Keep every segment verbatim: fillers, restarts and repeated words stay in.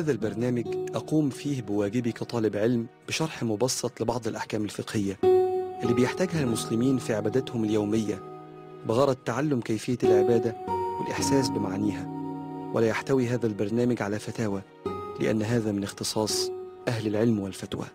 هذا البرنامج أقوم فيه بواجبي كطالب علم بشرح مبسط لبعض الأحكام الفقهية اللي بيحتاجها المسلمين في عباداتهم اليومية بغرض تعلم كيفية العبادة والإحساس بمعانيها. ولا يحتوي هذا البرنامج على فتاوى، لأن هذا من اختصاص أهل العلم والفتوى.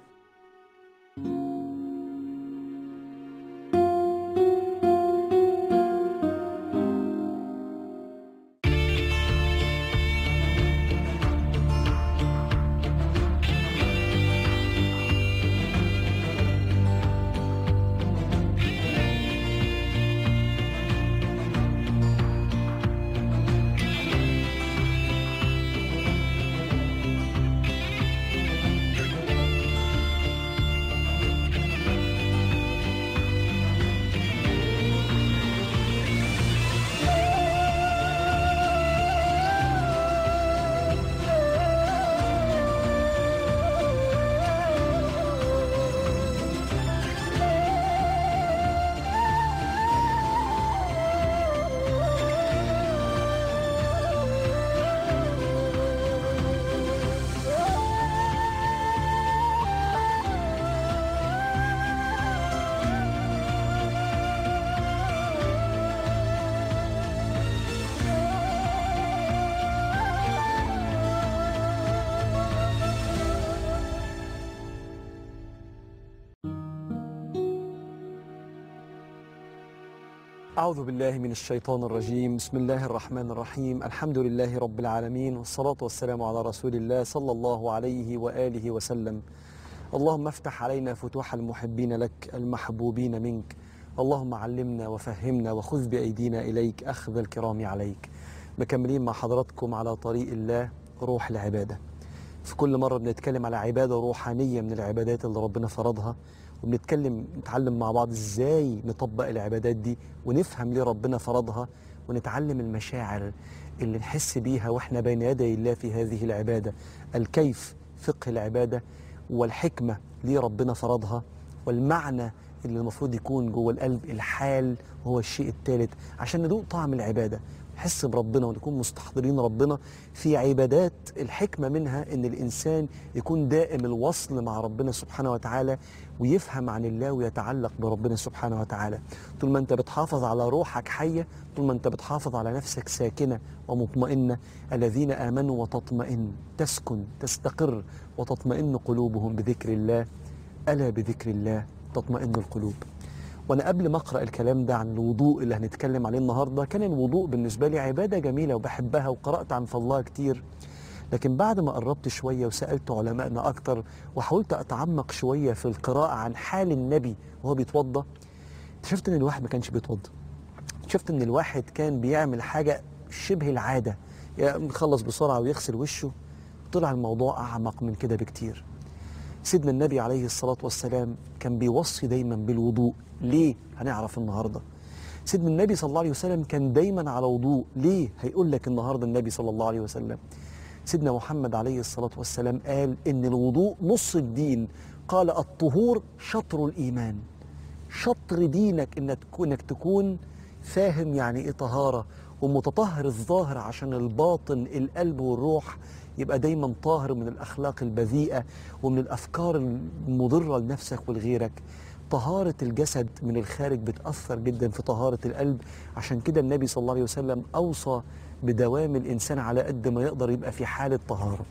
أعوذ بالله من الشيطان الرجيم. بسم الله الرحمن الرحيم. الحمد لله رب العالمين، والصلاة والسلام على رسول الله صلى الله عليه وآله وسلم. اللهم افتح علينا فتوح المحبين لك المحبوبين منك. اللهم علمنا وفهمنا وخذ بأيدينا إليك أخذ الكرام عليك. مكملين مع حضراتكم على طريق الله روح العبادة. في كل مرة بنتكلم على عبادة روحانية من العبادات اللي ربنا فرضها، وبنتكلم نتعلم مع بعض ازاي نطبق العبادات دي ونفهم ليه ربنا فرضها، ونتعلم المشاعر اللي نحس بيها واحنا بين يدي الله في هذه العبادة، الكيف فقه العبادة، والحكمة ليه ربنا فرضها، والمعنى اللي المفروض يكون جوه القلب، الحال هو الشيء الثالث، عشان ندوق طعم العبادة، نحس بربنا ونكون مستحضرين ربنا في عبادات. الحكمة منها ان الانسان يكون دائم الوصل مع ربنا سبحانه وتعالى، ويفهم عن الله ويتعلق بربنا سبحانه وتعالى. طول ما انت بتحافظ على روحك حية، طول ما انت بتحافظ على نفسك ساكنة ومطمئنة، الذين آمنوا وتطمئن تسكن تستقر وتطمئن قلوبهم بذكر الله، ألا بذكر الله تطمئن القلوب. وأنا قبل ما أقرأ الكلام ده عن الوضوء اللي هنتكلم عليه النهاردة، كان الوضوء بالنسبة لي عبادة جميلة وبحبها وقرأت عن فضلها كتير، لكن بعد ما قربت شوية وسألت علمائنا أكتر وحاولت أتعمق شوية في القراءة عن حال النبي وهو بيتوضى، اكتشفت إن الواحد ما كانش بيتوضى. اكتشفت إن الواحد كان بيعمل حاجة شبه العادة، يخلص بسرعة ويغسل وشه. طلع الموضوع أعمق من كده بكتير. سيدنا النبي عليه الصلاة والسلام كان بيوصي دايما بالوضوء. ليه؟ هنعرف النهاردة. سيدنا النبي صلى الله عليه وسلم كان دايما على وضوء. ليه؟ هيقول لك النهاردة النبي صلى الله عليه وسلم. سيدنا محمد عليه الصلاة والسلام قال إن الوضوء نص الدين. قال الطهور شطر الإيمان. شطر دينك إنك تكون, إنك تكون فاهم يعني إيه طهارة، ومتطهر الظاهر عشان الباطن القلب والروح يبقى دايما طاهر من الأخلاق البذيئة ومن الأفكار المضرة لنفسك ولغيرك. طهارة الجسد من الخارج بتأثر جدا في طهارة القلب. عشان كده النبي صلى الله عليه وسلم أوصى بدوام الإنسان على قد ما يقدر يبقى في حالة طهارة.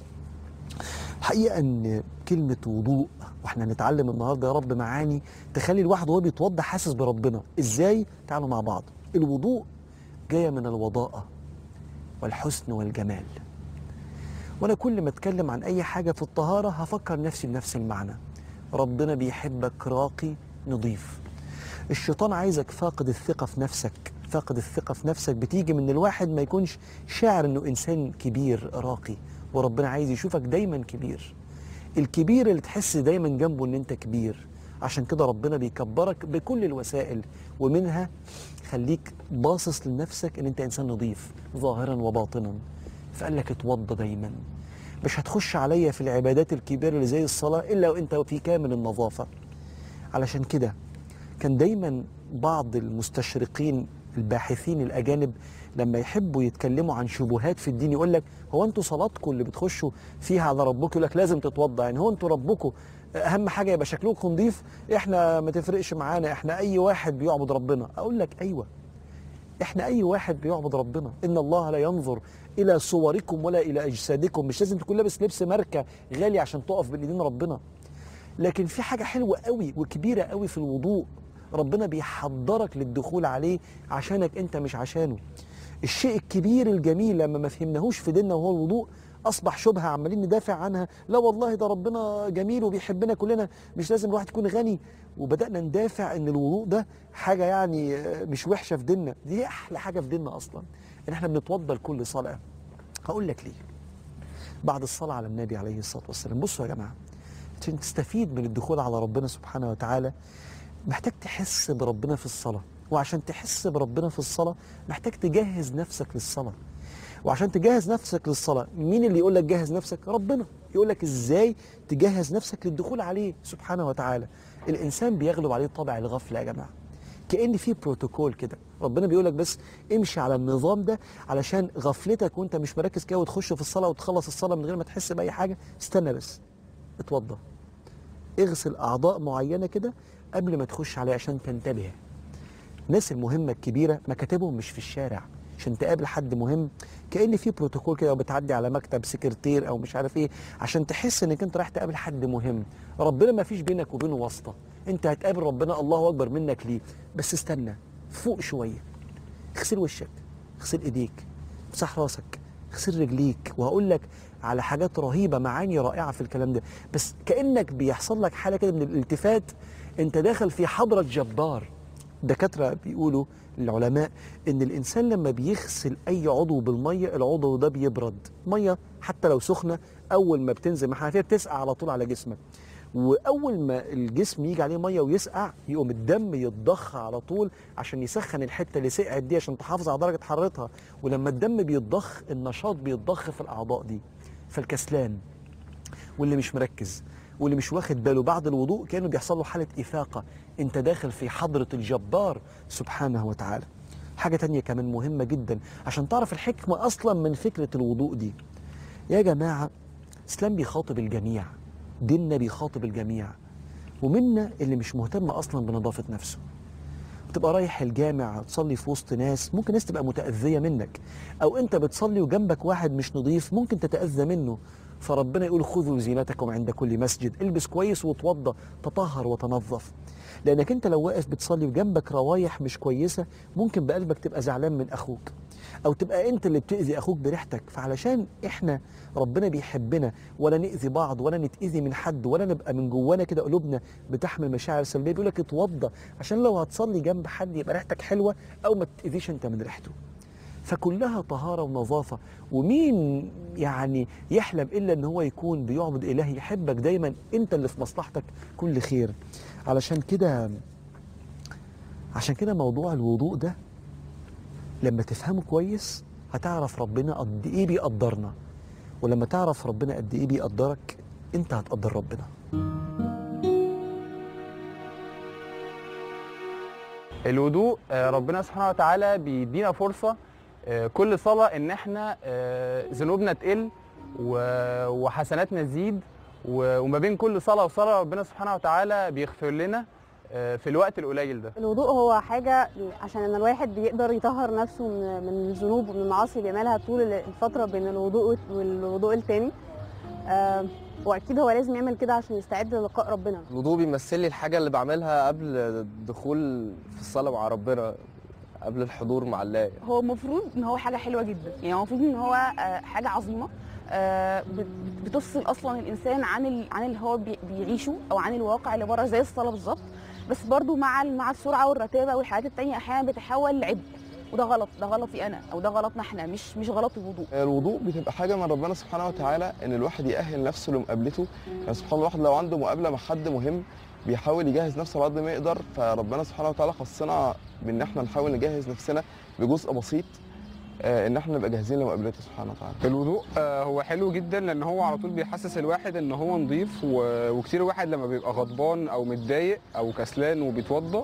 حقيقة أن كلمة وضوء، وإحنا نتعلم النهاردة يا رب معاني تخلي الواحد وهو بيتوضى حاسس بربنا. إزاي؟ تعالوا مع بعض. الوضوء جاية من الوضاءة والحسن والجمال. وأنا كل ما أتكلم عن أي حاجة في الطهارة هفكر نفسي بنفس المعنى. ربنا بيحبك راقي نظيف. الشيطان عايزك فاقد الثقة في نفسك. فاقد الثقة في نفسك بتيجي من الواحد ما يكونش شاعر أنه إنسان كبير راقي، وربنا عايز يشوفك دايما كبير. الكبير اللي تحس دايما جنبه أن أنت كبير. عشان كده ربنا بيكبرك بكل الوسائل، ومنها خليك باصص لنفسك أن أنت إنسان نظيف ظاهرا وباطنا. فقال لك اتوضى دايما. مش هتخش عليا في العبادات الكبيرة اللي زي الصلاة إلا وإنت في كامل النظافة. علشان كده كان دايما بعض المستشرقين الباحثين الاجانب لما يحبوا يتكلموا عن شبهات في الدين يقول لك هو انتوا صلاتكم اللي بتخشوا فيها على ربكم، يقول لك لازم تتوضا، يعني هو انتوا ربكم اهم حاجه يبقى شكلكم نظيف، احنا ما تفرقش معانا، احنا اي واحد بيعبد ربنا. اقول لك ايوه، احنا اي واحد بيعبد ربنا. ان الله لا ينظر الى صوركم ولا الى اجسادكم. مش لازم تكون لابس لبس ماركه غالي عشان تقف بين ايدين ربنا، لكن في حاجه حلوه قوي وكبيره قوي في الوضوء، ربنا بيحضرك للدخول عليه عشانك انت مش عشانه. الشيء الكبير الجميل لما ما فهمناهوش في ديننا وهو الوضوء اصبح شبهه عمالين ندافع عنها، لا والله ده ربنا جميل وبيحبنا كلنا، مش لازم الواحد يكون غني، وبدانا ندافع ان الوضوء ده حاجه يعني مش وحشه في ديننا. دي احلى حاجه في ديننا اصلا، ان احنا بنتوضا لكل صلاه. هقول لك ليه. بعد الصلاه على النبي عليه الصلاه والسلام، بصوا يا جماعه، عشان تستفيد من الدخول على ربنا سبحانه وتعالى محتاج تحس بربنا في الصلاه، وعشان تحس بربنا في الصلاه محتاج تجهز نفسك للصلاه. وعشان تجهز نفسك للصلاة، مين اللي يقول لك جهز نفسك؟ ربنا يقول لك ازاي تجهز نفسك للدخول عليه سبحانه وتعالى. الإنسان بيغلب عليه طبع الغفلة يا جماعة، كأن في بروتوكول كده، ربنا بيقول لك بس امشي على النظام ده علشان غفلتك وانت مش مركز كده وتخش في الصلاة وتخلص الصلاة من غير ما تحس بأي حاجة. استنى بس، اتوضى، اغسل أعضاء معينة كده قبل ما تخش عليه عشان تنتبه. الناس المهمة الكبيرة مكاتبهم مش في الشارع، عشان تقابل حد مهم كأن في بروتوكول كده وبتعدي على مكتب سكرتير او مش عارف ايه عشان تحس انك انت رايح تقابل حد مهم. ربنا ما فيش بينك وبينه واسطة، انت هتقابل ربنا الله اكبر منك ليه. بس استنى، فوق شوية، اغسل وشك، اغسل ايديك، امسح راسك، اغسل رجليك، وهقول لك على حاجات رهيبة، معاني رائعة في الكلام ده. بس كأنك بيحصل لك حالة كده من الالتفات، انت داخل في حضرة جبار. دكاترة بيقولوا العلماء ان الانسان لما بيغسل اي عضو بالميه العضو ده بيبرد. ميه حتى لو سخنه اول ما بتنزل من الحنفيه بتسقع على طول على جسمك، واول ما الجسم يجي عليه ميه ويسقع يقوم الدم يتضخ على طول عشان يسخن الحته اللي سقعت دي عشان تحافظ على درجه حرارتها. ولما الدم بيتضخ النشاط بيتضخ في الاعضاء دي. فالكسلان واللي مش مركز واللي مش واخد باله بعد الوضوء كانوا بيحصل له حاله افاقه، انت داخل في حضره الجبار سبحانه وتعالى. حاجه تانية كمان مهمه جدا عشان تعرف الحكمه اصلا من فكره الوضوء دي. يا جماعه الاسلام بيخاطب الجميع، ديننا بيخاطب الجميع، ومنا اللي مش مهتم اصلا بنظافه نفسه. بتبقى رايح الجامع تصلي في وسط ناس ممكن ناس تبقى متاذيه منك، او انت بتصلي وجنبك واحد مش نظيف ممكن تتاذى منه. فربنا يقول خذوا زينتكم عند كل مسجد، البس كويس وتوضى، تطهر وتنظف. لانك انت لو واقف بتصلي وجنبك روايح مش كويسه ممكن بقلبك تبقى زعلان من اخوك، او تبقى انت اللي بتاذي اخوك بريحتك. فعلشان احنا ربنا بيحبنا ولا ناذي بعض ولا نتاذي من حد ولا نبقى من جوانا كده قلوبنا بتحمل مشاعر سلبيه، بيقول لك اتوضى عشان لو هتصلي جنب حد يبقى ريحتك حلوه او ما تاذيش انت من ريحته. فكلها طهارة ونظافة. ومين يعني يحلم إلا أن هو يكون بيعبد إله يحبك دايما، أنت اللي في مصلحتك كل خير. علشان كده عشان كده موضوع الوضوء ده لما تفهمه كويس هتعرف ربنا قد إيه بيقدرنا، ولما تعرف ربنا قد إيه بيقدرك أنت هتقدر ربنا. الوضوء ربنا سبحانه وتعالى بيدينا فرصة كل صلاة ان احنا ذنوبنا تقل وحسناتنا تزيد، وما بين كل صلاة وصلاة ربنا سبحانه وتعالى بيغفر لنا في الوقت القليل ده. الوضوء هو حاجة عشان ان الواحد بيقدر يطهر نفسه من الذنوب ومن المعاصي اللي بيعملها طول الفترة بين الوضوء والوضوء التاني، واكيد هو لازم يعمل كده عشان يستعد للقاء ربنا. الوضوء بيمثل لي الحاجة اللي بعملها قبل الدخول في الصلاة مع ربنا، قبل الحضور مع الله. هو المفروض ان هو حاجه حلوه جدا، يعني المفروض ان هو حاجه عظيمه بتفصل اصلا الانسان عن عن اللي هو بيعيشه او عن الواقع اللي بره زي الصلاه بالظبط. بس برضو مع مع السرعه والرتابه والحاجات التانيه احيانا بيتحول لعبء، وده غلط، ده غلطي انا او ده غلطنا احنا، مش مش غلط الوضوء. الوضوء بتبقى حاجه من ربنا سبحانه وتعالى ان الواحد يأهل نفسه لمقابلته. يعني سبحان الله الواحد لو عنده مقابله مع حد مهم بيحاول يجهز نفسه على قد ما يقدر، فربنا سبحانه وتعالى خصنا بان احنا نحاول نجهز نفسنا بجزء بسيط ان احنا نبقى جاهزين لمقابلته سبحانه وتعالى. الوضوء هو حلو جدا لان هو على طول بيحسس الواحد ان هو نظيف، وكتير واحد لما بيبقى غضبان او متضايق او كسلان وبيتوضى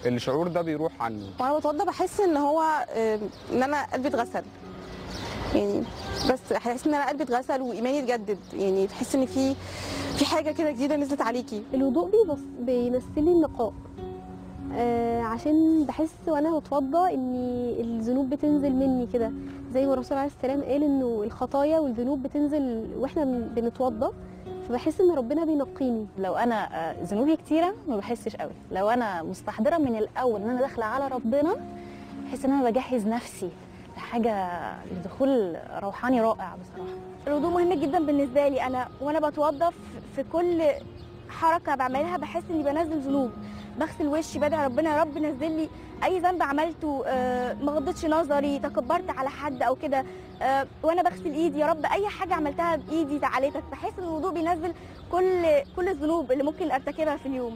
الشعور ده بيروح عني. وانا بتوضى بحس ان هو آه، ان انا قلبي اتغسل، يعني بس احس ان انا قلبي اتغسل وايماني اتجدد، يعني تحس ان في في حاجه كده جديده نزلت عليكي. الوضوء بيبص بيمثل لي النقاء، آه عشان بحس وانا بتوضى ان الذنوب بتنزل مني كده، زي ما الرسول عليه السلام قال انه الخطايا والذنوب بتنزل واحنا بن- بنتوضى، فبحس ان ربنا بينقيني. لو انا آه، ذنوبي كتيره ما بحسش قوي، لو انا مستحضره من الاول ان انا داخله على ربنا بحس ان انا بجهز نفسي لحاجه، لدخول روحاني رائع بصراحه. الوضوء مهم جدا بالنسبه لي انا، وانا بتوضى في- في كل حركه بعملها بحس اني بنزل ذنوب، بغسل وشي بدعي ربنا يا رب نزل لي اي ذنب عملته، آه، ما غضتش نظري، تكبرت على حد او كده، آه، وانا بغسل ايدي يا رب اي حاجه عملتها بايدي زعلتك، بحس ان الوضوء بينزل كل كل الذنوب اللي ممكن ارتكبها في اليوم.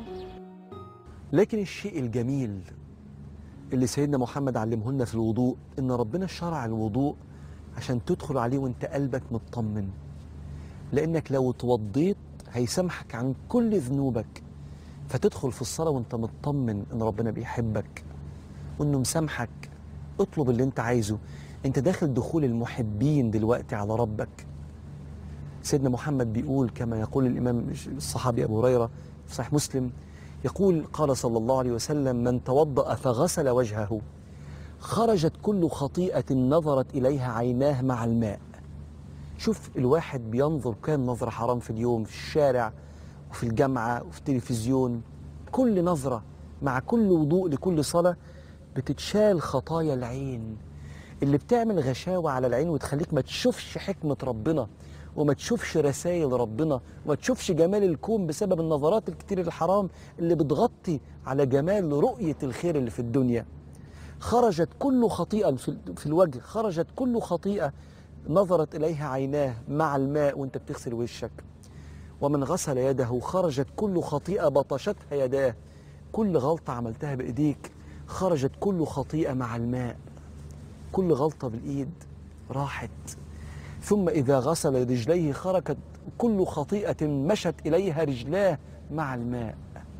لكن الشيء الجميل اللي سيدنا محمد علمه لنا في الوضوء ان ربنا شرع الوضوء عشان تدخل عليه وانت قلبك مطمن، لانك لو اتوضيت هيسامحك عن كل ذنوبك، فتدخل في الصلاة وانت مطمن ان ربنا بيحبك وانه مسامحك. اطلب اللي انت عايزه، انت داخل دخول المحبين دلوقتي على ربك. سيدنا محمد بيقول كما يقول الامام الصحابي ابو هريرة في صحيح مسلم، يقول قال صلى الله عليه وسلم: من توضأ فغسل وجهه خرجت كل خطيئة نظرت إليها عيناه مع الماء. شوف الواحد بينظر كام نظرة حرام في اليوم، في الشارع وفي الجامعة وفي التلفزيون، كل نظرة مع كل وضوء لكل صلاة بتتشال خطايا العين اللي بتعمل غشاوة على العين وتخليك ما تشوفش حكمة ربنا وما تشوفش رسائل ربنا وما تشوفش جمال الكون بسبب النظرات الكتير الحرام اللي بتغطي على جمال رؤية الخير اللي في الدنيا. خرجت كل خطيئة في في الوجه، خرجت كل خطيئة نظرت إليها عيناه مع الماء وانت بتغسل وشك. ومن غسل يده خرجت كل خطيئة بطشتها يداه، كل غلطة عملتها بإيديك خرجت كل خطيئة مع الماء، كل غلطة بالإيد راحت. ثم إذا غسل رجليه خرجت كل خطيئة مشت إليها رجلاه مع الماء،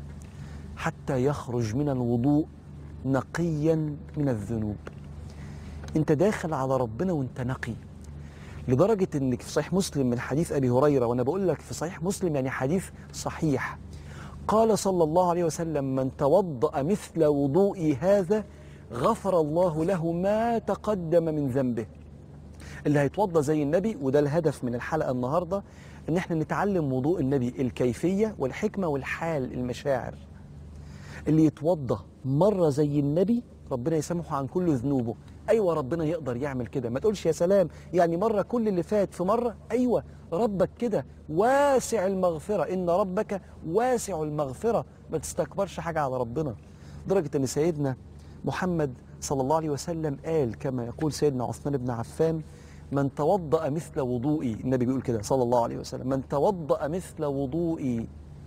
حتى يخرج من الوضوء نقيا من الذنوب. انت داخل على ربنا وانت نقي، لدرجة انك في صحيح مسلم من حديث ابي هريرة، وانا بقول لك في صحيح مسلم يعني حديث صحيح، قال صلى الله عليه وسلم: من توضأ مثل وضوئي هذا غفر الله له ما تقدم من ذنبه. اللي هيتوضأ زي النبي، وده الهدف من الحلقة النهاردة، ان احنا نتعلم وضوء النبي، الكيفية والحكمة والحال، المشاعر. اللي يتوضأ مرة زي النبي ربنا يسامحه عن كل ذنوبه. ايوه ربنا يقدر يعمل كده، ما تقولش يا سلام يعني مرة كل اللي فات في مرة. ايوه ربك كده واسع المغفرة، ان ربك واسع المغفرة، ما تستكبرش حاجة على ربنا. لدرجة ان سيدنا محمد صلى الله عليه وسلم قال كما يقول سيدنا عثمان بن عفان: من توضأ مثل وضوئي، النبي بيقول كده صلى الله عليه وسلم: من توضأ مثل وضوئي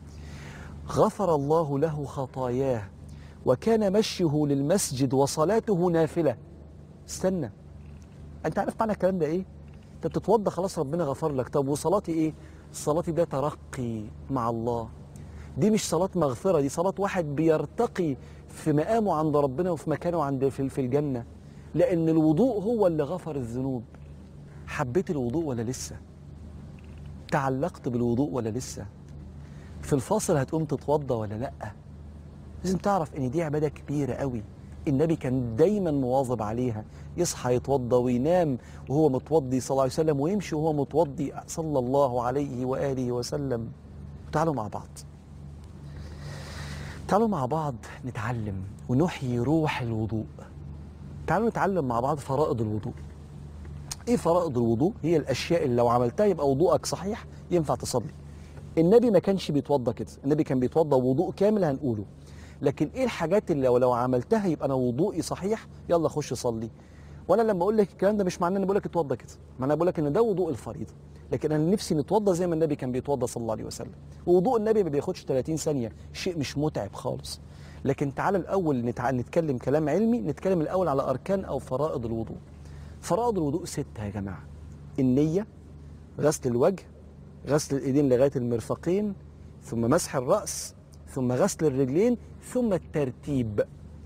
غفر الله له خطاياه وكان مشيه للمسجد وصلاته نافلة. استنى، انت عارف معنى الكلام ده ايه؟ انت بتتوضى خلاص ربنا غفر لك، طب وصلاتي ايه؟ صلاتي ده ترقي مع الله، دي مش صلاة مغفرة، دي صلاة واحد بيرتقي في مقامه عند ربنا وفي مكانه عند في في الجنة، لأن الوضوء هو اللي غفر الذنوب. حبيت الوضوء ولا لسه؟ تعلقت بالوضوء ولا لسه؟ في الفاصل هتقوم تتوضى ولا لأ؟ لازم تعرف ان دي عبادة كبيرة قوي، النبي كان دايما مواظب عليها، يصحى يتوضى وينام وهو متوضي صلى الله عليه وسلم، ويمشي وهو متوضي صلى الله عليه وآله وسلم. تعالوا مع بعض، تعالوا مع بعض نتعلم ونحيي روح الوضوء. تعالوا نتعلم مع بعض فرائض الوضوء. ايه فرائض الوضوء؟ هي الاشياء اللي لو عملتها يبقى وضوءك صحيح ينفع تصلي. النبي ما كانش بيتوضى كده، النبي كان بيتوضى وضوء كامل هنقوله، لكن ايه الحاجات اللي لو, لو عملتها يبقى انا وضوئي صحيح يلا خش صلي. وانا لما اقول لك الكلام ده مش معناه ان بقول لك اتوضى كده، معناه بقول لك ان ده وضوء الفريضه، لكن انا نفسي نتوضى زي ما النبي كان بيتوضى صلى الله عليه وسلم. ووضوء النبي ما بياخدش ثلاثين ثانيه، شيء مش متعب خالص. لكن تعالى الاول نتع... نتكلم كلام علمي، نتكلم الاول على اركان او فرائض الوضوء. فرائض الوضوء ستة يا جماعه: النيه، غسل الوجه، غسل الايدين لغايه المرفقين، ثم مسح الراس، ثم غسل الرجلين، ثم الترتيب.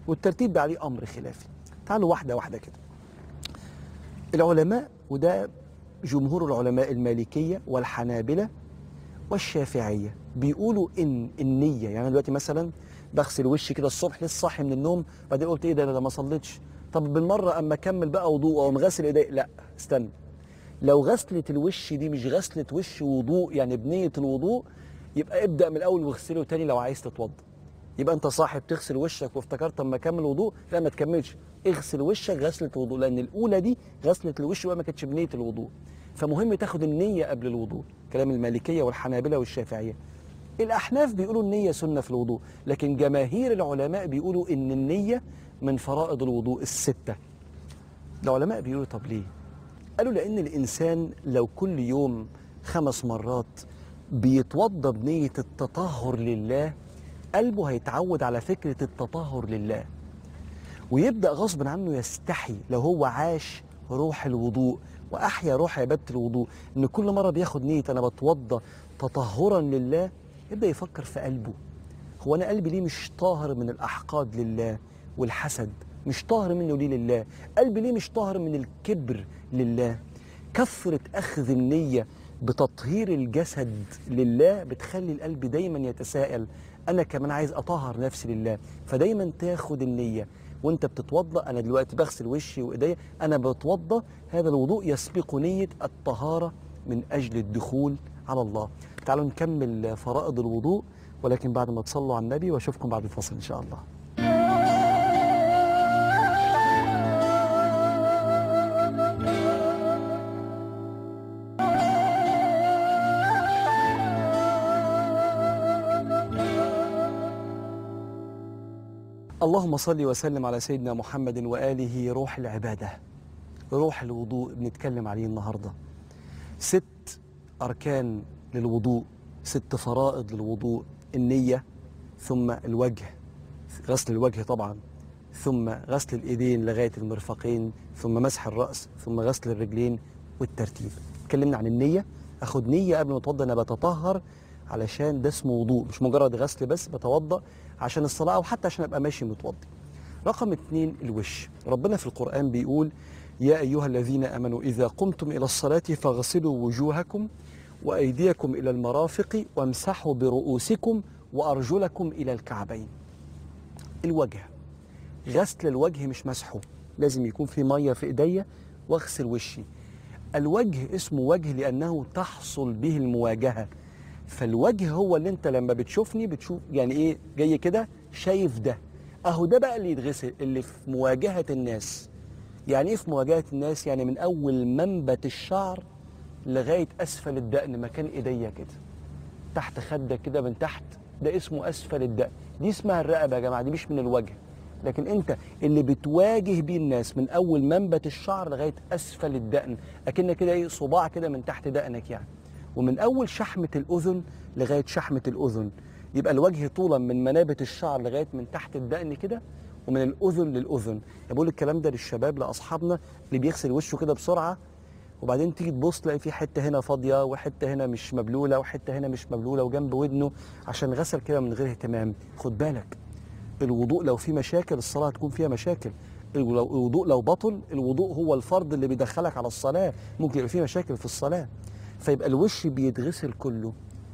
والترتيب ده عليه امر خلافي. تعالوا واحده واحده كده. العلماء، وده جمهور العلماء المالكيه والحنابله والشافعيه، بيقولوا ان النيه، يعني دلوقتي مثلا بغسل وشي كده الصبح لسه صاحي من النوم، بعدين قلت ايه ده ده ما صليتش، طب بالمره اما اكمل بقى وضوء او غسل ايدي، لا استنى. لو غسله الوش دي مش غسله وش وضوء يعني بنيه الوضوء، يبقى ابدا من الاول واغسله تاني لو عايز تتوضا. يبقى انت صاحي بتغسل وشك وافتكرت اما اكمل وضوء، لا ما تكملش، اغسل وشك غسله وضوء، لان الاولى دي غسله الوش وما كانتش بنيه الوضوء. فمهم تاخد النيه قبل الوضوء، كلام المالكيه والحنابله والشافعيه. الاحناف بيقولوا النيه سنه في الوضوء، لكن جماهير العلماء بيقولوا ان النيه من فرائض الوضوء السته. العلماء بيقولوا طب ليه؟ قالوا لان الانسان لو كل يوم خمس مرات بيتوضا بنيه التطهر لله، قلبه هيتعود على فكره التطهر لله، ويبدا غصب عنه يستحي لو هو عاش روح الوضوء واحيا روح عباده الوضوء، ان كل مره بياخد نيه انا بتوضا تطهرا لله، يبدا يفكر في قلبه، هو انا قلبي ليه مش طاهر من الاحقاد لله والحسد، مش طاهر منه ليه لله، قلبي ليه مش طاهر من الكبر لله. كثره اخذ النيه بتطهير الجسد لله بتخلي القلب دايما يتساءل، انا كمان عايز اطهر نفسي لله، فدايما تاخد النيه وانت بتتوضا، انا دلوقتي بغسل وشي وايديا انا بتوضا، هذا الوضوء يسبق نيه الطهاره من اجل الدخول على الله. تعالوا نكمل فرائض الوضوء، ولكن بعد ما تصلوا على النبي، واشوفكم بعد الفصل ان شاء الله. اللهم صل وسلم على سيدنا محمد وآله. روح العبادة، روح الوضوء بنتكلم عليه النهاردة. ست أركان للوضوء، ست فرائض للوضوء: النية، ثم الوجه، غسل الوجه طبعا، ثم غسل الإيدين لغاية المرفقين، ثم مسح الرأس، ثم غسل الرجلين، والترتيب. اتكلمنا عن النية، أخد نية قبل ما أتوضأ أنا بتطهر، علشان ده اسمه وضوء، مش مجرد غسل بس، بتوضأ عشان الصلاة أو حتى عشان أبقى ماشي متوضي. رقم اتنين الوش. ربنا في القرآن بيقول: يا أيها الذين آمنوا إذا قمتم إلى الصلاة فاغسلوا وجوهكم وأيديكم إلى المرافق وامسحوا برؤوسكم وأرجلكم إلى الكعبين. الوجه، غسل الوجه مش مسحه، لازم يكون في مية في إيديا واغسل وشي. الوجه اسمه وجه لأنه تحصل به المواجهة، فالوجه هو اللي انت لما بتشوفني بتشوف يعني ايه جاي كده شايف ده، اهو ده بقى اللي يتغسل، اللي في مواجهة الناس. يعني ايه في مواجهة الناس؟ يعني من اول منبت الشعر لغاية اسفل الدقن، مكان ايديا كده تحت خدك كده من تحت، ده اسمه اسفل الدقن، دي اسمها الرقبة يا جماعة، دي مش من الوجه. لكن انت اللي بتواجه بيه الناس من اول منبت الشعر لغاية اسفل الدقن، اكنك كده ايه صباع كده من تحت دقنك يعني، ومن اول شحمة الاذن لغاية شحمة الاذن. يبقى الوجه طولا من منابت الشعر لغاية من تحت الدقن كده، ومن الاذن للاذن. بقول الكلام ده للشباب، لاصحابنا اللي بيغسل وشه كده بسرعة، وبعدين تيجي تبص تلاقي في حته هنا فاضيه وحته هنا مش مبلوله وحته هنا مش مبلوله وجنب ودنه، عشان غسل كده من غير اهتمام. خد بالك، الوضوء لو فيه مشاكل الصلاه هتكون فيها مشاكل. الوضوء لو بطل، الوضوء هو الفرض اللي بيدخلك على الصلاه، ممكن يبقى فيه مشاكل في الصلاه. فيبقى الوش بيتغسل كله.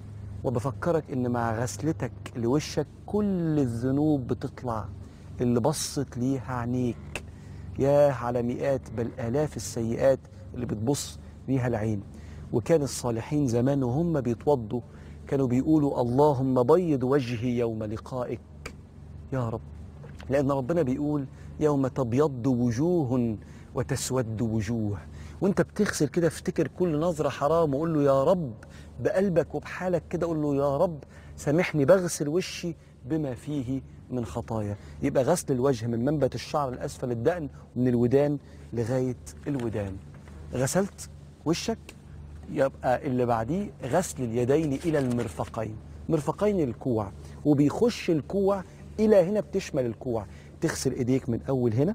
وبفكرك ان مع غسلتك لوشك كل الذنوب بتطلع اللي بصت ليها عينيك، ياه على مئات بل آلاف السيئات اللي بتبص ليها العين. وكان الصالحين زمان وهم بيتوضوا كانوا بيقولوا: اللهم بيض وجهي يوم لقائك يا رب، لأن ربنا بيقول: يوم تبيض وجوه وتسود وجوه. وانت بتغسل كده افتكر كل نظرة حرام وقول له يا رب بقلبك وبحالك كده، قول له يا رب سامحني بغسل وشي بما فيه من خطايا. يبقى غسل الوجه من منبت الشعر الأسفل الدقن ومن الودان لغاية الودان. غسلت وشك، يبقى اللي بعديه غسل اليدين إلى المرفقين، مرفقين الكوع، وبيخش الكوع إلى هنا، بتشمل الكوع. تغسل إيديك من أول هنا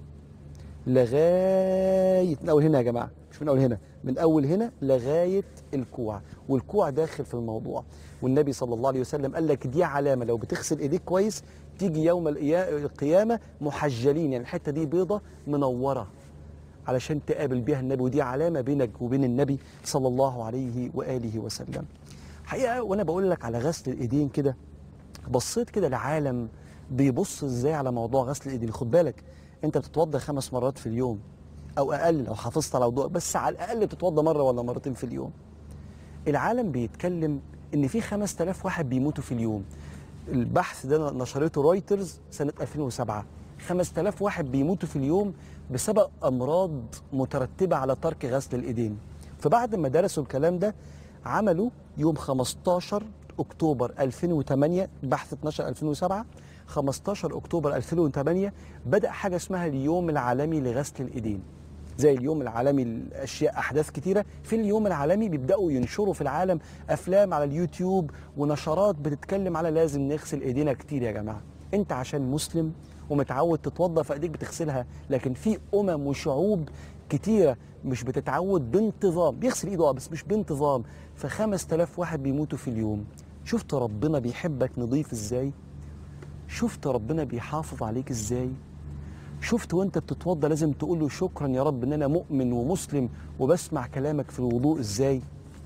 لغاية، من أول هنا يا جماعة، مش من أول هنا، من أول هنا لغاية الكوع، والكوع داخل في الموضوع. والنبي صلى الله عليه وسلم قال لك دي علامه لو بتغسل ايديك كويس تيجي يوم القيا- القيامه محجلين، يعني الحته دي بيضه منوره علشان تقابل بيها النبي، ودي علامه بينك وبين النبي صلى الله عليه واله وسلم. حقيقه وانا بقول لك على غسل الايدين كده بصيت كده لعالم بيبص ازاي على موضوع غسل الايدين. خد بالك انت بتتوضى خمس مرات في اليوم او اقل لو حافظت على وضوءك، بس على الاقل بتتوضى مره ولا مرتين في اليوم. العالم بيتكلم ان في خمسة آلاف واحد بيموتوا في اليوم. البحث ده نشرته رويترز سنه ألفين وسبعة. خمسة آلاف واحد بيموتوا في اليوم بسبب امراض مترتبه على ترك غسل الايدين. فبعد ما درسوا الكلام ده عملوا يوم خمستاشر اكتوبر ألفين وثمانية، بحث اتنشر ألفين وسبعة، خمستاشر اكتوبر ألفين وثمانية بدا حاجه اسمها اليوم العالمي لغسل الايدين. زي اليوم العالمي الاشياء احداث كتيره، في اليوم العالمي بيبداوا ينشروا في العالم افلام على اليوتيوب ونشرات بتتكلم على لازم نغسل ايدينا كتير يا جماعه. انت عشان مسلم ومتعود تتوضى فايديك بتغسلها، لكن في امم وشعوب كتيره مش بتتعود بانتظام، بيغسل ايده اه بس مش بانتظام، فخمسة آلاف واحد بيموتوا في اليوم. شفت ربنا بيحبك نضيف ازاي؟ شفت ربنا بيحافظ عليك ازاي؟ شفت وانت بتتوضى لازم تقول له شكرا يا رب ان انا مؤمن ومسلم وبسمع كلامك في الوضوء ازاي؟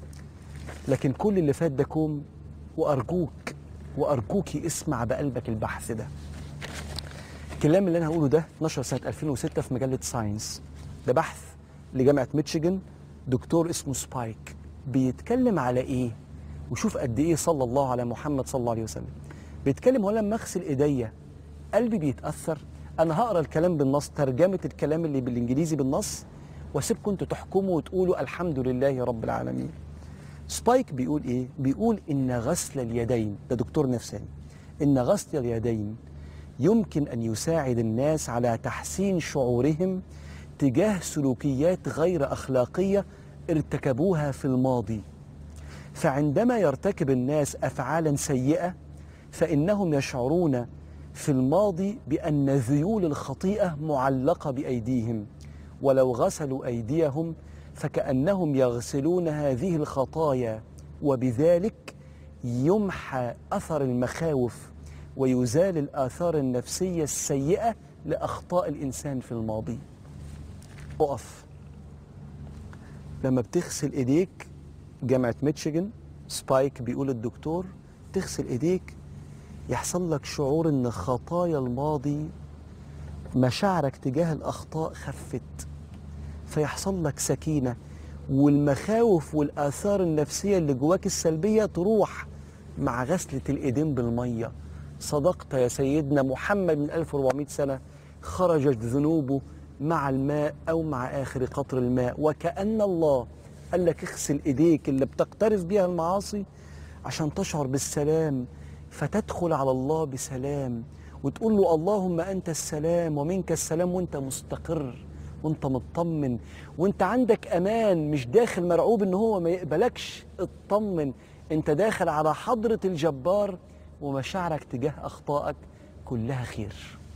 لكن كل اللي فات ده كوم، وارجوك وارجوكي اسمع بقلبك البحث ده. الكلام اللي انا هقوله ده اتنشر سنه ألفين وستة في مجله ساينس. ده بحث لجامعه ميتشيجن، دكتور اسمه سبايك. بيتكلم على ايه؟ وشوف قد ايه صلى الله على محمد صلى الله عليه وسلم. بيتكلم هو لما اغسل ايديا قلبي بيتاثر. انا هقرا الكلام بالنص، ترجمه الكلام اللي بالانجليزي بالنص، واسيبكم انتوا تحكموا وتقولوا الحمد لله رب العالمين. سبايك بيقول ايه؟ بيقول ان غسل اليدين، ده دكتور نفساني، ان غسل اليدين يمكن ان يساعد الناس على تحسين شعورهم تجاه سلوكيات غير اخلاقيه ارتكبوها في الماضي. فعندما يرتكب الناس افعالا سيئه فانهم يشعرون في الماضي بأن ذيول الخطيئة معلقة بأيديهم، ولو غسلوا أيديهم فكأنهم يغسلون هذه الخطايا، وبذلك يمحى أثر المخاوف ويزال الآثار النفسية السيئة لأخطاء الإنسان في الماضي. اقف لما بتغسل إيديك، جامعة ميتشيجن سبايك بيقول الدكتور تغسل إيديك يحصل لك شعور ان خطايا الماضي مشاعرك تجاه الاخطاء خفت، فيحصل لك سكينه، والمخاوف والاثار النفسيه اللي جواك السلبيه تروح مع غسله الايدين بالميه. صدقت يا سيدنا محمد من ألف وأربعمائة سنه خرجت ذنوبه مع الماء او مع اخر قطر الماء، وكأن الله قال لك اغسل ايديك اللي بتقترف بيها المعاصي عشان تشعر بالسلام، فتدخل على الله بسلام وتقول له اللهم أنت السلام ومنك السلام، وانت مستقر وانت مطمن وانت عندك أمان، مش داخل مرعوب ان هو ما يقبلكش. اطمن، انت داخل على حضرة الجبار ومشاعرك تجاه أخطائك كلها خير.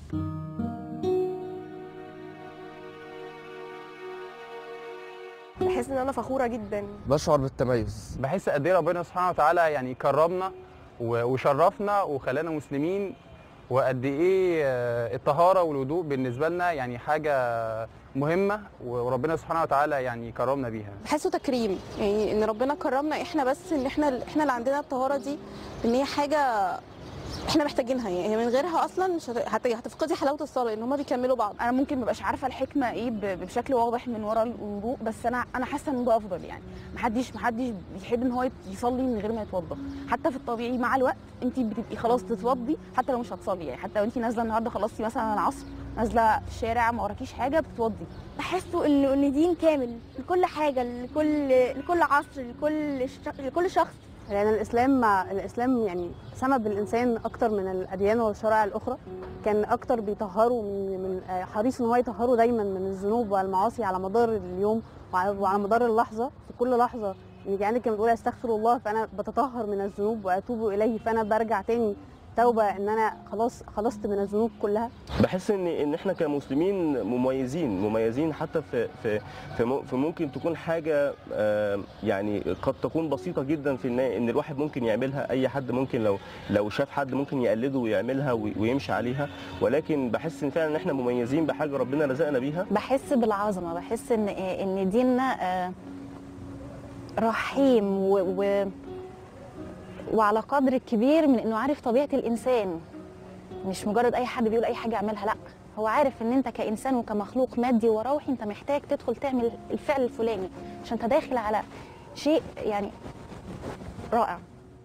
بحس ان انا فخوره جدا، بشعر بالتميز. بحس قد ايه ربنا سبحانه وتعالى يعني كرمنا و- وشرفنا وخلانا مسلمين، وقد ايه آه، الطهاره والوضوء بالنسبه لنا يعني حاجه مهمه، وربنا سبحانه وتعالى يعني كرمنا بيها. بحسه تكريم، يعني ان ربنا كرمنا احنا، بس ان احنا احنا اللي عندنا الطهاره دي، ان هي حاجه احنا محتاجينها، يعني من غيرها اصلا مش هت- هت- هتفقدي حلاوه الصلاه، لان هما بيكملوا بعض. انا ممكن مبقاش عارفه الحكمه ايه ب- بشكل واضح من ورا الوضوء، بس انا انا حاسه ان ده افضل. يعني محدش محدش بيحب ان هو يت- يصلي من غير ما يتوضا. حتى في الطبيعي مع الوقت انت بتبقي خلاص تتوضي حتى لو مش هتصلي، يعني حتى لو انت نازله النهارده خلصتي مثلا العصر، نازله في الشارع ما وراكيش حاجه بتتوضي. بحسه ان ان دين كامل لكل حاجه، لكل لكل عصر، لكل ش- لكل شخص. لأن الإسلام الإسلام يعني سمب الإنسان أكتر من الأديان والشرائع الأخرى، كان أكتر بيطهروا من من حريص إن هو يطهروا دايما من الذنوب والمعاصي على مدار اليوم وعلى وعلى مدار اللحظة. في كل لحظة يعني عندك كان بتقول أستغفر الله، فأنا بتطهر من الذنوب وأتوب إليه، فأنا برجع تاني توبه ان انا خلاص خلصت من الذنوب كلها. بحس ان ان احنا كمسلمين مميزين مميزين حتى في في في, في ممكن تكون حاجه آه يعني قد تكون بسيطه جدا في ان ان الواحد ممكن يعملها، اي حد ممكن لو لو شاف حد ممكن يقلده ويعملها ويمشي عليها، ولكن بحس ان فعلا ان احنا مميزين بحاجه ربنا رزقنا بيها. بحس بالعظمه، بحس ان ان ديننا رحيم و, و وعلى قدر كبير من انه عارف طبيعه الانسان، مش مجرد اي حد بيقول اي حاجه اعملها، لا هو عارف ان انت كانسان وكمخلوق مادي وروحي انت محتاج تدخل تعمل الفعل الفلاني عشان انت داخل على شيء يعني رائع.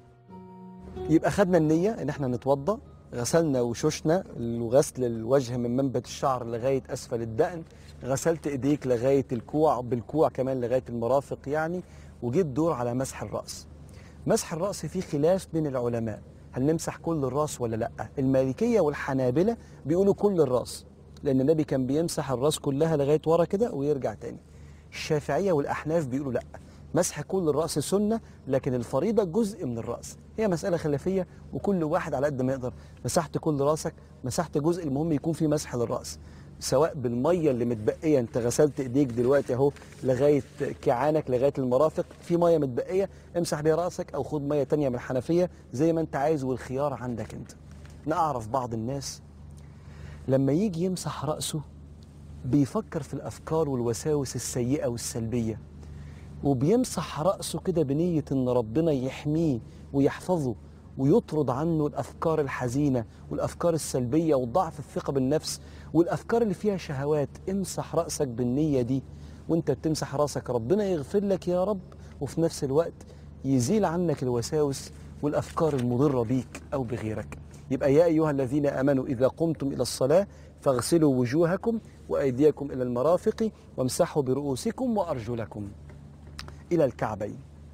يبقى خدنا النيه ان احنا نتوضا، غسلنا وشوشنا، وغسل الوجه من منبت الشعر لغايه اسفل الدقن، غسلت ايديك لغايه الكوع، بالكوع كمان لغايه المرافق يعني، وجيت دور على مسح الراس. مسح الراس فيه خلاف بين العلماء، هل نمسح كل الراس ولا لا؟ المالكيه والحنابله بيقولوا كل الراس، لان النبي كان بيمسح الراس كلها لغايه ورا كده ويرجع تاني. الشافعيه والاحناف بيقولوا لا، مسح كل الراس سنه، لكن الفريضه جزء من الراس. هي مساله خلافيه وكل واحد على قد ما يقدر، مسحت كل راسك، مسحت جزء، المهم يكون في مسح للراس، سواء بالميه اللي متبقيه، انت غسلت ايديك دلوقتي اهو لغايه كعانك لغايه المرافق، في ميه متبقيه امسح بيها راسك، او خد ميه تانية من الحنفيه زي ما انت عايز، والخيار عندك انت. نعرف بعض الناس لما يجي يمسح راسه بيفكر في الافكار والوساوس السيئه والسلبيه، وبيمسح راسه كده بنيه ان ربنا يحميه ويحفظه ويطرد عنه الافكار الحزينه والافكار السلبيه وضعف الثقه بالنفس والافكار اللي فيها شهوات. امسح راسك بالنيه دي، وانت بتمسح راسك ربنا يغفر لك يا رب، وفي نفس الوقت يزيل عنك الوساوس والافكار المضره بيك او بغيرك. يبقى يا ايها الذين امنوا اذا قمتم الى الصلاه فاغسلوا وجوهكم وايديكم الى المرافق وامسحوا برؤوسكم وارجلكم الى الكعبين.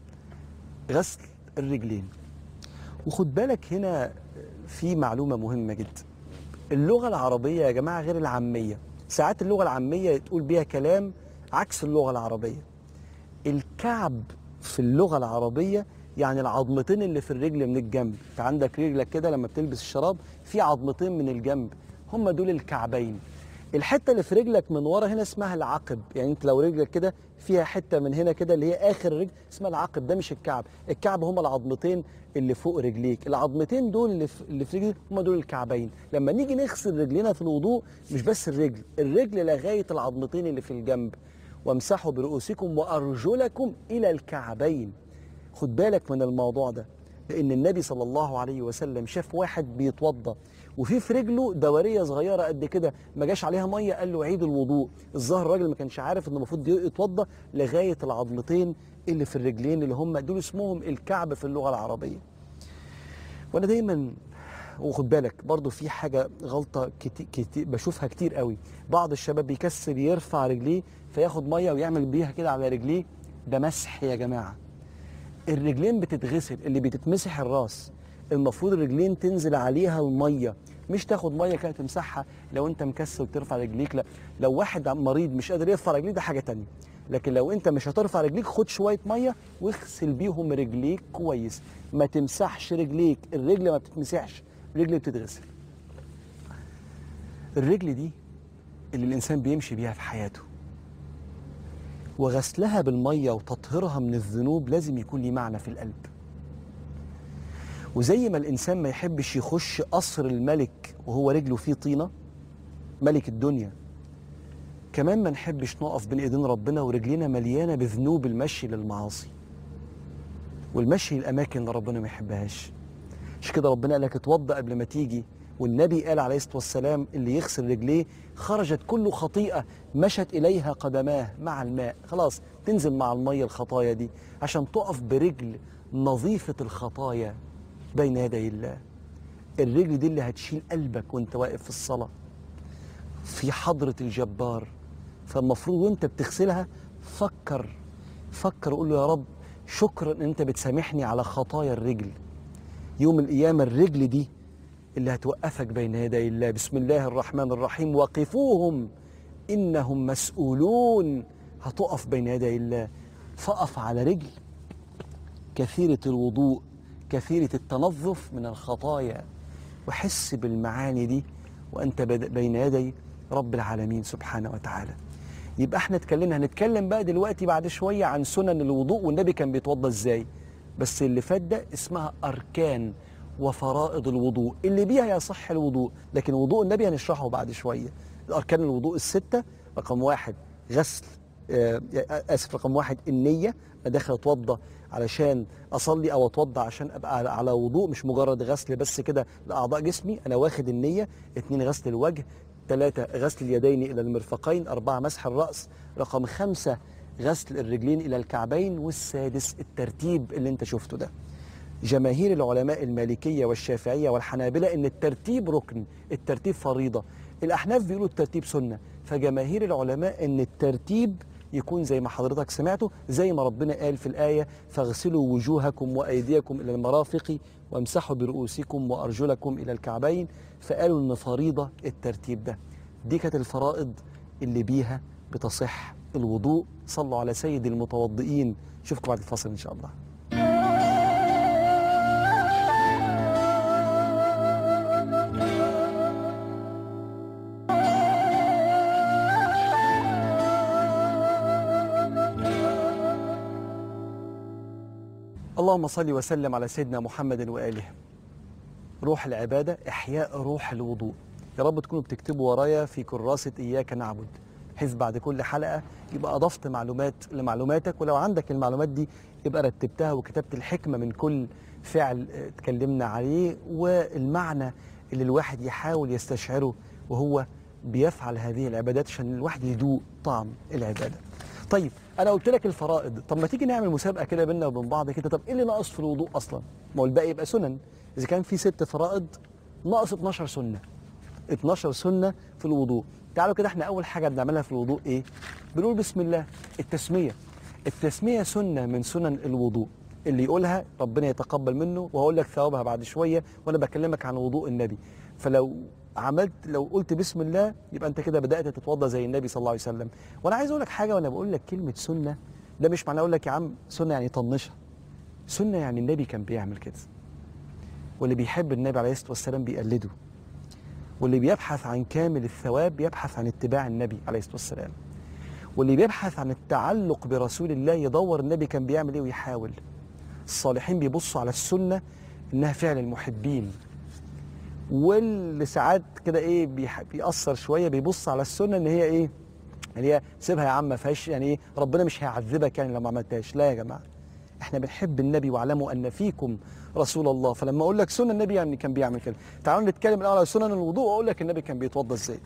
غسل الرجلين. وخد بالك هنا في معلومة مهمة جدا، اللغة العربية يا جماعة غير العامية، ساعات اللغة العامية تقول بيها كلام عكس اللغة العربية. الكعب في اللغة العربية يعني العظمتين اللي في الرجل من الجنب، انت عندك رجلك كده لما بتلبس الشراب في عظمتين من الجنب، هم دول الكعبين. الحته اللي في رجلك من ورا هنا اسمها العقب، يعني انت لو رجلك كده فيها حته من هنا كده اللي هي اخر الرجل اسمها العقب، ده مش الكعب. الكعب هما العظمتين اللي فوق رجليك، العظمتين دول اللي في, اللي في رجلك هما دول الكعبين. لما نيجي نغسل رجلنا في الوضوء مش بس الرجل، الرجل لغايه العظمتين اللي في الجنب. وامسحوا برؤوسكم وارجلكم الى الكعبين. خد بالك من الموضوع ده، لان النبي صلى الله عليه وسلم شاف واحد بيتوضا وفي في رجله دوريه صغيره قد كده ما جاش عليها ميه، قال له عيد الوضوء. الظاهر الراجل ما كانش عارف انه المفروض يتوضا لغايه العظمتين اللي في الرجلين اللي هم دول اسمهم الكعب في اللغه العربيه. وانا دايما، وخد بالك برضو في حاجه غلطه كتير كتير بشوفها كتير قوي، بعض الشباب بيكسل يرفع رجليه فياخد ميه ويعمل بيها كده على رجليه، ده مسح يا جماعه. الرجلين بتتغسل، اللي بتتمسح الراس، المفروض الرجلين تنزل عليها الميه، مش تاخد ميه كده تمسحها لو انت مكسل وترفع رجليك. لا، لو واحد مريض مش قادر يرفع رجليه ده حاجه تانية، لكن لو انت مش هترفع رجليك خد شويه ميه واغسل بيهم رجليك كويس. ما تمسحش رجليك، الرجل ما بتتمسحش، الرجل بتتغسل. الرجل دي اللي الانسان بيمشي بيها في حياته، وغسلها بالميه وتطهيرها من الذنوب لازم يكون ليه معنى في القلب. وزي ما الانسان ما يحبش يخش قصر الملك وهو رجله فيه طينه، ملك الدنيا، كمان ما نحبش نقف بين ايدين ربنا ورجلنا مليانه بذنوب المشي للمعاصي والمشي للاماكن اللي ربنا ما يحبهاش. مش كده ربنا قال لك اتوضا قبل ما تيجي، والنبي قال عليه الصلاه والسلام اللي يغسل رجليه خرجت كل خطيئه مشت اليها قدماه مع الماء، خلاص تنزل مع الميه الخطايا دي عشان تقف برجل نظيفه الخطايا بين يدي الله. الرجل دي اللي هتشيل قلبك وانت واقف في الصلاه في حضره الجبار. فالمفروض وانت بتغسلها فكر فكر وقول له يا رب شكرا ان انت بتسامحني على خطايا الرجل. يوم القيامه الرجل دي اللي هتوقفك بين يدي الله. بسم الله الرحمن الرحيم وقفوهم انهم مسؤولون. هتقف بين يدي الله، فقف على رجل كثيره الوضوء كثيره التنظف من الخطايا. وحس بالمعاني دي وأنت بين يدي رب العالمين سبحانه وتعالى. يبقى احنا اتكلمنا، هنتكلم بقى دلوقتي بعد شوية عن سنن الوضوء والنبي كان بيتوضى ازاي. بس اللي فات ده اسمها أركان وفرائض الوضوء اللي بيها يصح الوضوء، لكن وضوء النبي هنشرحه بعد شوية. الأركان الوضوء الستة، رقم واحد غسل آه آسف رقم واحد النية، أنا داخل أتوضى علشان أصلي أو أتوضى عشان أبقى على وضوء، مش مجرد غسل بس كده لأعضاء جسمي، أنا واخد النية. اتنين غسل الوجه، ثلاثة غسل اليدين إلى المرفقين، أربعة مسح الرأس، رقم خمسة غسل الرجلين إلى الكعبين، والسادس الترتيب اللي انت شفته ده. جماهير العلماء المالكية والشافعية والحنابلة إن الترتيب ركن، الترتيب فريضة. الأحناف بيقولوا الترتيب سنة، فجماهير العلماء إن الترتيب يكون زي ما حضرتك سمعته، زي ما ربنا قال في الآية فاغسلوا وجوهكم وأيديكم إلى المرافق وامسحوا برؤوسكم وأرجلكم إلى الكعبين، فقالوا إن فريضة الترتيب ده. دي كانت الفرائض اللي بيها بتصح الوضوء. صلوا على سيد المتوضئين. اشوفكم بعد الفاصل إن شاء الله. اللهم صل وسلم على سيدنا محمد وآله. روح العبادة إحياء روح الوضوء. يا رب تكونوا بتكتبوا ورايا في كراسة إياك نعبد، بحيث بعد كل حلقة يبقى أضفت معلومات لمعلوماتك، ولو عندك المعلومات دي يبقى رتبتها وكتبت الحكمة من كل فعل اتكلمنا عليه، والمعنى اللي الواحد يحاول يستشعره وهو بيفعل هذه العبادات عشان الواحد يدوق طعم العبادة. طيب أنا قلت لك الفرائض، طب ما تيجي نعمل مسابقة كده بينا وبين بعض كده. طب إيه اللي ناقص في الوضوء أصلا؟ ما هو الباقي يبقى سنن. إذا كان في ست فرائض ناقص اتناشر سنة. اتناشر سنة في الوضوء. تعالوا كده، احنا أول حاجة بنعملها في الوضوء إيه؟ بنقول بسم الله. التسمية. التسمية سنة من سنن الوضوء، اللي يقولها ربنا يتقبل منه، وهقول لك ثوابها بعد شوية وأنا بكلمك عن وضوء النبي. فلو عملت لو قلت بسم الله يبقى انت كده بدات تتوضا زي النبي صلى الله عليه وسلم. وانا عايز اقول لك حاجه، وانا بقول لك كلمه سنه ده مش معناه اقول لك يا عم سنه يعني طنشها. سنه يعني النبي كان بيعمل كده، واللي بيحب النبي عليه الصلاه والسلام بيقلده، واللي بيبحث عن كامل الثواب بيبحث عن اتباع النبي عليه الصلاه والسلام، واللي بيبحث عن التعلق برسول الله يدور النبي كان بيعمل ايه ويحاول. الصالحين بيبصوا على السنه انها فعل المحبين، واللي ساعات كده ايه بيأثر شويه بيبص على السنه ان هي ايه، يعني هي سيبها يا عم ما فيهاش، يعني ايه ربنا مش هيعذبك يعني لو ما عملتهاش. لا يا جماعه، احنا بنحب النبي واعلموا ان فيكم رسول الله. فلما اقول لك سنه النبي يعني كان بيعمل كده. تعالوا نتكلم الاول على سنن الوضوء واقول لك النبي كان بيتوضى ازاي.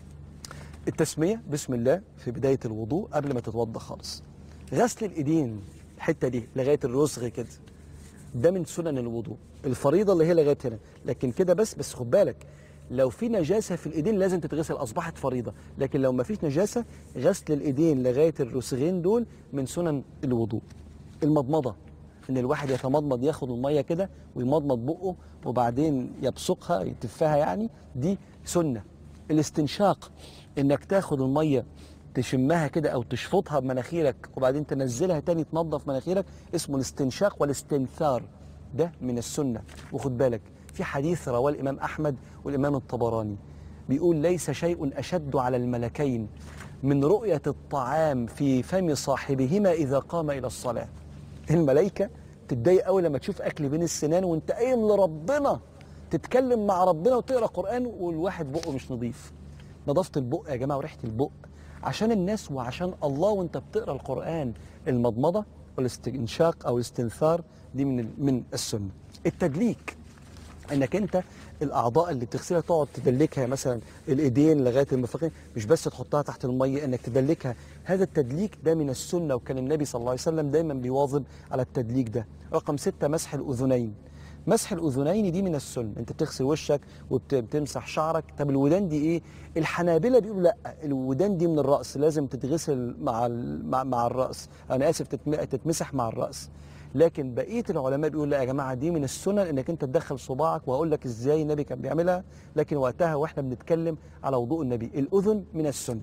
التسميه بسم الله في بدايه الوضوء قبل ما تتوضى خالص. غسل الايدين الحته دي لغايه الرسغ كده، ده من سنن الوضوء. الفريضه اللي هي لغايه هنا، لكن كده بس بس خد بالك لو في نجاسه في الايدين لازم تتغسل، اصبحت فريضه. لكن لو ما فيش نجاسه غسل الايدين لغايه الرسغين دول من سنن الوضوء. المضمضه، ان الواحد يتمضمض ياخد الميه كده ويمضمض بقه وبعدين يبصقها يتفها، يعني دي سنه. الاستنشاق، انك تاخد الميه تشمها كده او تشفطها بمناخيرك وبعدين تنزلها تاني تنظف مناخيرك، اسمه الاستنشاق والاستنثار، ده من السنه. وخد بالك في حديث رواه الامام احمد والامام الطبراني بيقول ليس شيء اشد على الملكين من رؤيه الطعام في فم صاحبهما اذا قام الى الصلاه. الملائكه تتضايق قوي لما تشوف اكل بين السنان وانت قايم لربنا تتكلم مع ربنا وتقرا قران والواحد بقه مش نظيف. نظافه البق يا جماعه وريحه البق عشان الناس وعشان الله وانت بتقرا القران. المضمضه والاستنشاق او الاستنثار دي من من السنه. التدليك، انك انت الاعضاء اللي بتغسلها تقعد تدلكها، مثلا الايدين لغايه المرفقين، مش بس تحطها تحت الميه، انك تدلكها. هذا التدليك ده من السنه، وكان النبي صلى الله عليه وسلم دايما بيواظب على التدليك ده. رقم ستة مسح الاذنين. مسح الاذنين دي من السنه، انت بتغسل وشك وبتمسح شعرك. طب الودان دي ايه؟ الحنابلة بيقولوا لا، الودان دي من الراس، لازم تتغسل مع مع, مع الراس، انا اسف تتمسح مع الراس. لكن بقيه العلماء بيقولوا لا يا جماعه دي من السنن انك انت تدخل صباعك، وهقول لك ازاي النبي كان بيعملها، لكن وقتها واحنا بنتكلم على وضوء النبي. الاذن من السنه.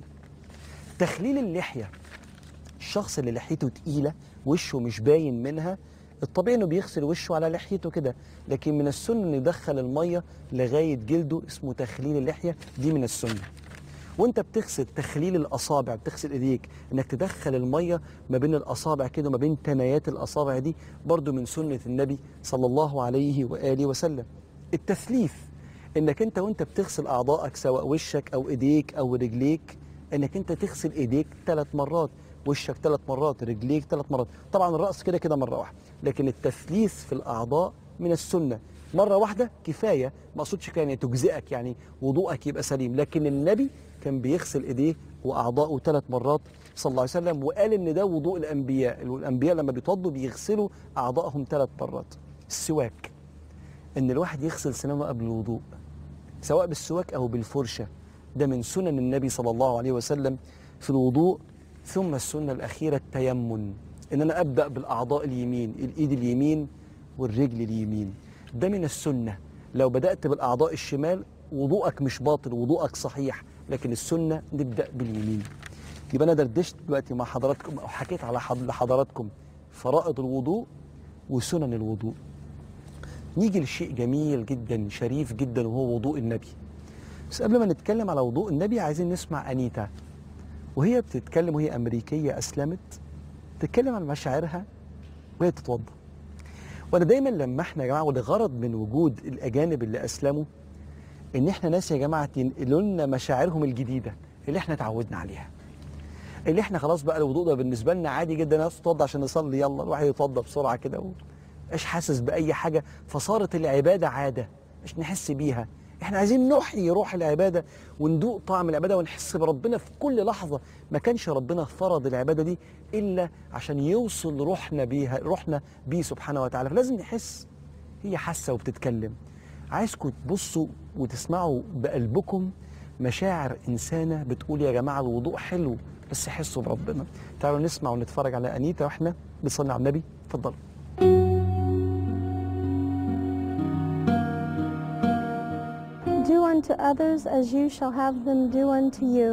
تخليل اللحيه، الشخص اللي لحيته تقيله وشه مش باين منها الطبيعي انه بيغسل وشه على لحيته كده، لكن من السنه انه يدخل الميه لغايه جلده، اسمه تخليل اللحيه، دي من السنه. وانت بتغسل تخليل الاصابع، بتغسل ايديك، انك تدخل الميه ما بين الاصابع كده، ما بين تنايات الاصابع دي، برضو من سنه النبي صلى الله عليه واله وسلم. التثليث، انك انت وانت بتغسل اعضائك سواء وشك او ايديك او رجليك، انك انت تغسل ايديك ثلاث مرات، وشك ثلاث مرات، رجليك ثلاث مرات. طبعا الراس كده كده مره واحده، لكن التثليث في الاعضاء من السنه. مره واحده كفايه، ما اقصدش كده يعني تجزئك، يعني وضوءك يبقى سليم، لكن النبي كان بيغسل ايديه واعضائه ثلاث مرات صلى الله عليه وسلم، وقال ان ده وضوء الانبياء، والانبياء لما بيتوضوا بيغسلوا اعضائهم ثلاث مرات. السواك، ان الواحد يغسل سنانه قبل الوضوء سواء بالسواك او بالفرشه، ده من سنن النبي صلى الله عليه وسلم في الوضوء. ثم السنه الاخيره التيمم، ان انا ابدا بالاعضاء اليمين، الايد اليمين والرجل اليمين، ده من السنه. لو بدات بالاعضاء الشمال وضوءك مش باطل، وضوءك صحيح، لكن السنه نبدا باليمين. يبقى انا دردشت دلوقتي مع حضراتكم او حكيت على لحضراتكم فرائض الوضوء وسنن الوضوء. نيجي لشيء جميل جدا شريف جدا، وهو وضوء النبي. بس قبل ما نتكلم على وضوء النبي عايزين نسمع أنيتا وهي بتتكلم، وهي أمريكية أسلمت، تتكلم عن مشاعرها وهي تتوضا. وأنا دايما لما احنا يا جماعة، ولغرض من وجود الأجانب اللي أسلموا، إن احنا ناس يا جماعة ينقلوا لنا مشاعرهم الجديدة اللي احنا اتعودنا عليها، اللي احنا خلاص بقى الوضوء ده بالنسبة لنا عادي جدا، ناس تتوضا عشان نصلي، يلا الواحد يتوضا بسرعة كده مش حاسس بأي حاجة، فصارت العبادة عادة مش نحس بيها. احنا عايزين نحيي روح العبادة وندوق طعم العبادة ونحس بربنا في كل لحظة. ما كانش ربنا فرض العبادة دي إلا عشان يوصل روحنا بيها، روحنا بيه سبحانه وتعالى، فلازم نحس. هي حاسة وبتتكلم. عايزكم تبصوا وتسمعوا بقلبكم مشاعر إنسانة بتقول يا جماعة الوضوء حلو بس حسوا بربنا. تعالوا نسمع ونتفرج على أنيتا واحنا بنصلي على النبي. اتفضلوا. Do unto others as you shall have them do unto you.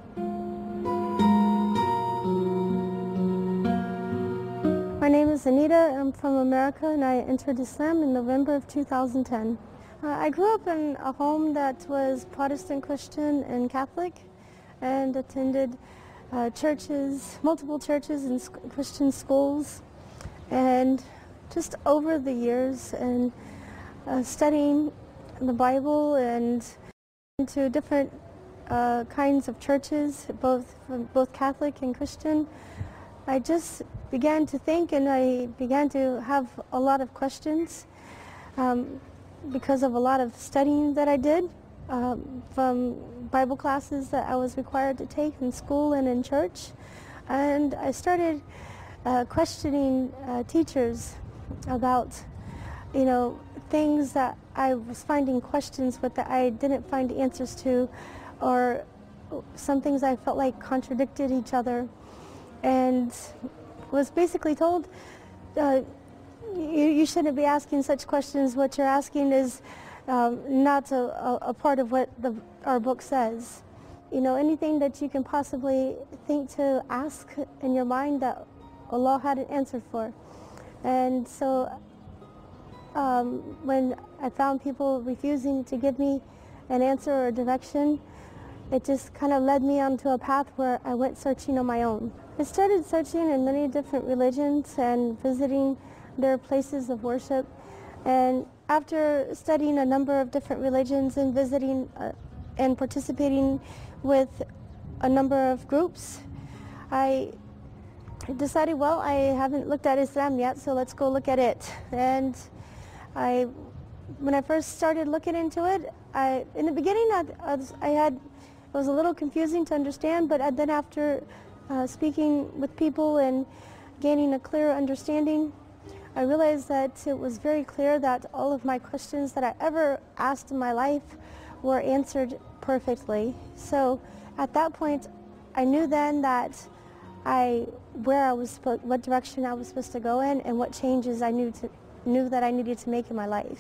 My name is Anita. I'm from America, and I entered Islam in November of two thousand ten. Uh, I grew up in a home that was Protestant, Christian, and Catholic, and attended uh, churches, multiple churches and sc- Christian schools. And just over the years and uh, studying the Bible and into different uh, kinds of churches, both both Catholic and Christian, I just began to think, and I began to have a lot of questions um, because of a lot of studying that I did um, from Bible classes that I was required to take in school and in church. And I started uh, questioning uh, teachers about, you know, things that I was finding questions but that I didn't find answers to, or some things I felt like contradicted each other, and was basically told, uh, you, you shouldn't be asking such questions. What you're asking is um, not a, a, a part of what the, our book says. You know, anything that you can possibly think to ask in your mind that Allah had an answer for. And so Um, when I found people refusing to give me an answer or direction, it just kind of led me onto a path where I went searching on my own. I started searching in many different religions and visiting their places of worship. And after studying a number of different religions and visiting uh, and participating with a number of groups, I decided, well, I haven't looked at Islam yet, so let's go look at it. And I, when I first started looking into it, I, in the beginning, I, I, was, I had, it was a little confusing to understand, but then after uh, speaking with people and gaining a clearer understanding, I realized that it was very clear that all of my questions that I ever asked in my life were answered perfectly. So at that point, I knew then that I, where I was, what direction I was supposed to go in, and what changes I knew to knew that I needed to make in my life.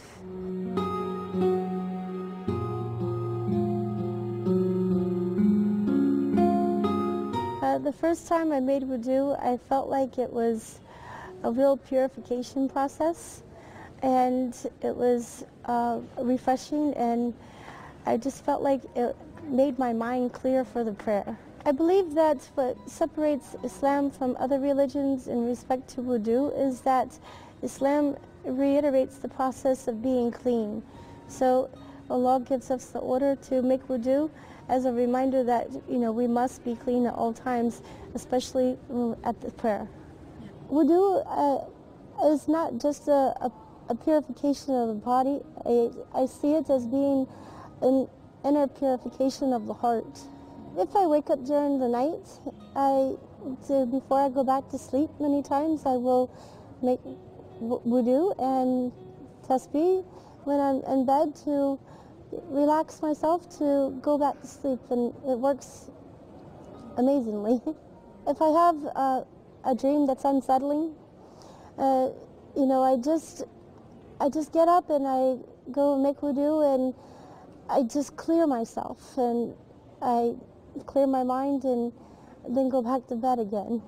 Uh, the first time I made wudu, I felt like it was a real purification process, and it was uh, refreshing, and I just felt like it made my mind clear for the prayer. I believe that what separates Islam from other religions in respect to wudu is that Islam reiterates the process of being clean. So Allah gives us the order to make wudu as a reminder that, you know, we must be clean at all times, especially at the prayer. Wudu uh, is not just a, a, a purification of the body. I, I see it as being an inner purification of the heart. If I wake up during the night, I, to, before I go back to sleep, many times I will make wudu and tasbih when I'm in bed to relax myself to go back to sleep, and it works amazingly. If I have uh, a dream that's unsettling, uh, you know, I just, I just get up and I go make wudu, and I just clear myself, and I clear my mind, and then go back to bed again.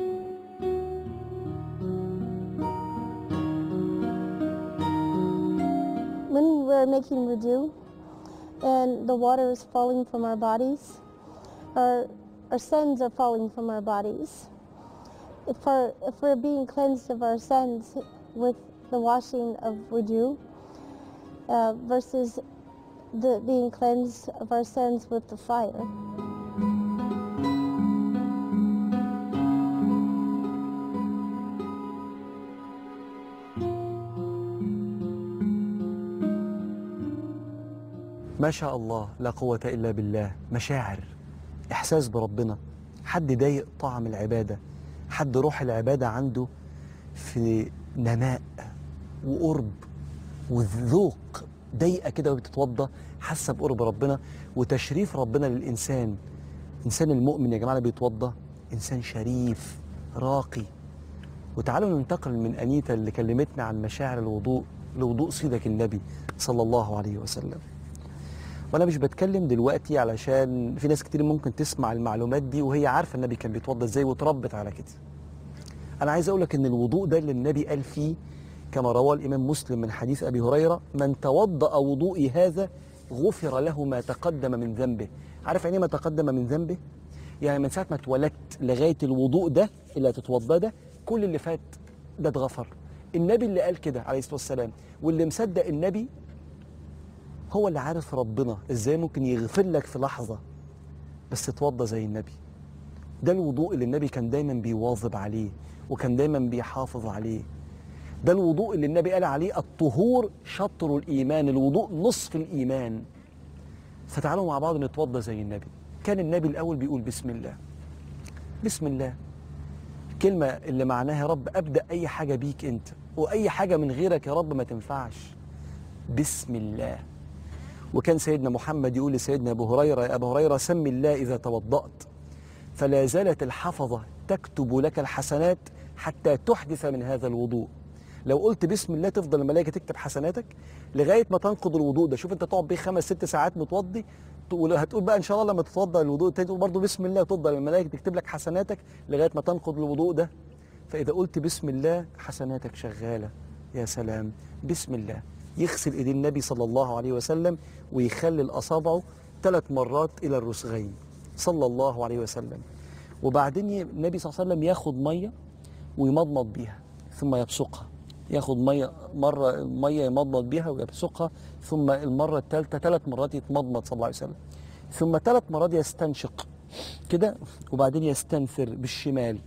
When we're making wudu and the water is falling from our bodies, our, our sins are falling from our bodies. If, our, if we're being cleansed of our sins with the washing of wudu uh, versus the being cleansed of our sins with the fire. ما شاء الله لا قوة إلا بالله. مشاعر، إحساس بربنا، حد ضايق طعم العبادة، حد روح العبادة عنده في نماء وقرب وذوق، ضايقة كده وبتتوضى حاسة بقرب ربنا وتشريف ربنا للإنسان. إنسان المؤمن يا جماعة اللي بيتوضى إنسان شريف راقي. وتعالوا ننتقل من أنيتا اللي كلمتنا عن مشاعر الوضوء لوضوء سيدك النبي صلى الله عليه وسلم. وانا مش بتكلم دلوقتي علشان في ناس كتير ممكن تسمع المعلومات دي وهي عارفه النبي كان بيتوضى ازاي وتربت على كده. انا عايز اقول لك ان الوضوء ده اللي النبي قال فيه كما رواه الامام مسلم من حديث ابي هريره: من توضأ وضوئي هذا غفر له ما تقدم من ذنبه. عارف يعني ما تقدم من ذنبه؟ يعني من ساعه ما اتولدت لغايه الوضوء ده اللي هتتوضى ده كل اللي فات ده اتغفر. النبي اللي قال كده عليه الصلاه والسلام، واللي مصدق النبي هو اللي عارف ربنا ازاي ممكن يغفر لك في لحظة بس تتوضى زي النبي. ده الوضوء اللي النبي كان دايما بيواظب عليه وكان دايما بيحافظ عليه. ده الوضوء اللي النبي قال عليه الطهور شطر الإيمان، الوضوء نصف الإيمان. فتعالوا مع بعض نتوضى زي النبي. كان النبي الأول بيقول بسم الله. بسم الله كلمة اللي معناها يا رب أبدأ أي حاجة بيك أنت، وأي حاجة من غيرك يا رب ما تنفعش. بسم الله. وكان سيدنا محمد يقول لسيدنا أبو هريرة: يا أبو هريرة سم الله إذا توضأت فلا زالت الحفظة تكتب لك الحسنات حتى تحدث من هذا الوضوء. لو قلت بسم الله تفضل الملائكة تكتب حسناتك لغاية ما تنقض الوضوء ده. شوف أنت تقعد بيه خمس ست ساعات متوضي، هتقول بقى إن شاء الله لما تتوضأ الوضوء التاني تقول برضه بسم الله، تفضل الملائكة تكتب لك حسناتك لغاية ما تنقض الوضوء ده. فإذا قلت بسم الله حسناتك شغالة. يا سلام. بسم الله. يغسل ايدي النبي صلى الله عليه وسلم ويخلل اصابعه ثلاث مرات الى الرسغين صلى الله عليه وسلم. وبعدين النبي صلى الله عليه وسلم ياخد ميه ويمضمض بيها ثم يبصقها. ياخد ميه مره ميه يمضمض بيها ويبصقها، ثم المره الثالثه ثلاث مرات يتمضمض صلى الله عليه وسلم، ثم ثلاث مرات يستنشق كده، وبعدين يستنثر بالشمال،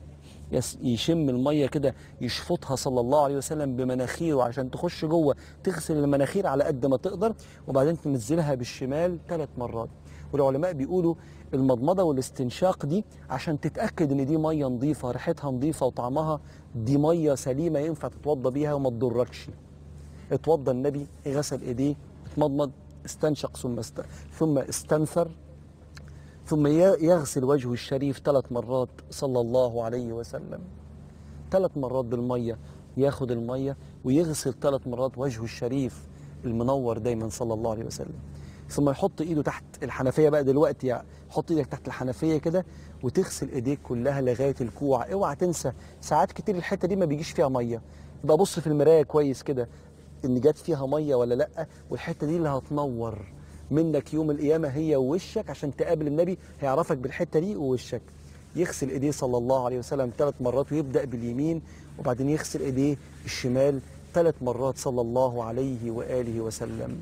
يشم الميه كده يشفطها صلى الله عليه وسلم بمناخيره عشان تخش جوه تغسل المناخير على قد ما تقدر، وبعدين تنزلها بالشمال ثلاث مرات. والعلماء بيقولوا المضمضه والاستنشاق دي عشان تتاكد ان دي ميه نظيفه ريحتها نظيفه وطعمها دي ميه سليمه ينفع تتوضى بيها وما تضركش. اتوضى النبي، غسل ايديه، اتمضمض، استنشق، ثم است... ثم استنثر، ثم يغسل وجهه الشريف ثلاث مرات صلى الله عليه وسلم. ثلاث مرات بالميه، ياخد الميه ويغسل ثلاث مرات وجهه الشريف المنور دايما صلى الله عليه وسلم. ثم يحط ايده تحت الحنفيه بقى دلوقتي، يعني حط ايدك تحت الحنفيه كده وتغسل ايديك كلها لغايه الكوع. اوعى تنسى ساعات كتير الحته دي ما بيجيش فيها ميه، يبقى بص في المرايه كويس كده ان جت فيها ميه ولا لا، والحته دي اللي هتنور منك يوم القيامه هي ووشك، عشان تقابل النبي هيعرفك بالحته دي ووشك. يغسل ايديه صلى الله عليه وسلم ثلاث مرات، ويبدا باليمين وبعدين يغسل ايديه الشمال ثلاث مرات صلى الله عليه واله وسلم.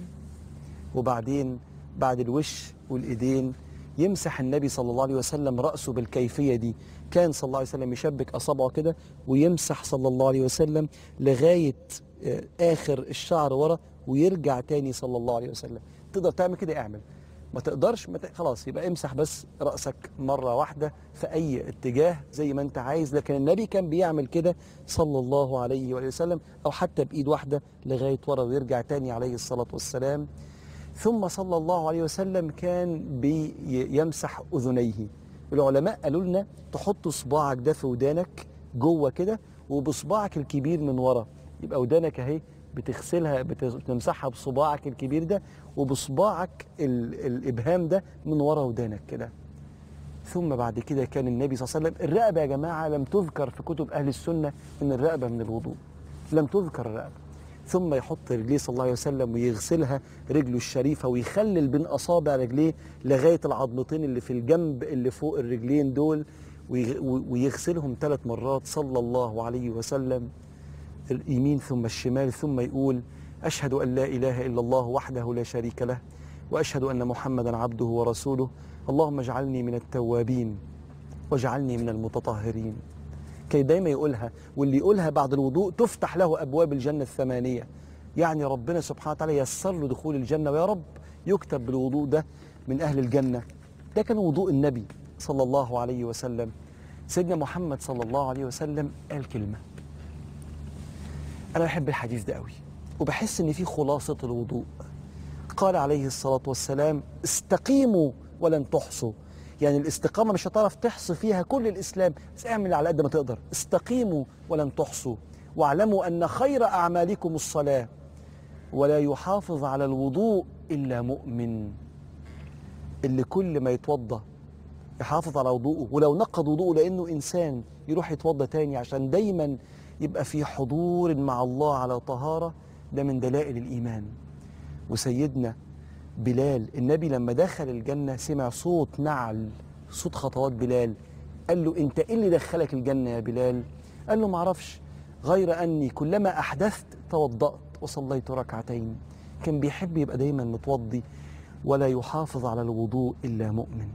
وبعدين بعد الوش والايدين يمسح النبي صلى الله عليه وسلم راسه بالكيفيه دي. كان صلى الله عليه وسلم يشبك اصابعه كده ويمسح صلى الله عليه وسلم لغايه اخر الشعر ورا ويرجع تاني صلى الله عليه وسلم. تقدر تعمل كده اعمل، ما تقدرش ما ت... خلاص يبقى امسح بس راسك مره واحده في اي اتجاه زي ما انت عايز. لكن النبي كان بيعمل كده صلى الله عليه وسلم، او حتى بايد واحده لغايه ورا ويرجع تاني عليه الصلاه والسلام. ثم صلى الله عليه وسلم كان بيمسح اذنيه. العلماء قالوا لنا تحط صباعك ده في ودانك جوه كده، وبصباعك الكبير من ورا، يبقى ودانك اهي بتغسلها بتمسحها بصباعك الكبير ده، وبصباعك الابهام ده من ورا ودانك كده. ثم بعد كده كان النبي صلى الله عليه وسلم، الرقبه يا جماعه لم تذكر في كتب اهل السنه ان الرقبه من الوضوء، لم تذكر الرقبه. ثم يحط رجليه صلى الله عليه وسلم ويغسلها رجله الشريفه، ويخلل بين اصابع رجليه لغايه العظمتين اللي في الجنب اللي فوق الرجلين دول، ويغسلهم ثلاث مرات صلى الله عليه وسلم، اليمين ثم الشمال. ثم يقول أشهد أن لا إله إلا الله وحده لا شريك له، وأشهد أن محمدا عبده ورسوله، اللهم اجعلني من التوابين واجعلني من المتطهرين. كي دايما يقولها، واللي يقولها بعد الوضوء تفتح له أبواب الجنة الثمانية. يعني ربنا سبحانه وتعالى يسر له دخول الجنة، ويا رب يكتب بالوضوء ده من أهل الجنة. ده كان وضوء النبي صلى الله عليه وسلم. سيدنا محمد صلى الله عليه وسلم قال كلمة، أنا بحب الحديث ده قوي وبحس إن فيه خلاصة الوضوء. قال عليه الصلاة والسلام استقيموا ولن تحصوا. يعني الاستقامة مش هتعرف تحصي فيها كل الإسلام، بس اعمل على قد ما تقدر. استقيموا ولن تحصوا، واعلموا أن خير أعمالكم الصلاة، ولا يحافظ على الوضوء إلا مؤمن. اللي كل ما يتوضى يحافظ على وضوءه، ولو نقض وضوءه لأنه إنسان يروح يتوضى تاني عشان دايما يبقى في حضور مع الله على طهارة. ده من دلائل الإيمان. وسيدنا بلال النبي لما دخل الجنة سمع صوت نعل، صوت خطوات بلال. قال له أنت إيه اللي دخلك الجنة يا بلال؟ قال له معرفش، غير أني كلما أحدثت توضأت وصليت ركعتين. كان بيحب يبقى دايما متوضي. ولا يحافظ على الوضوء إلا مؤمن.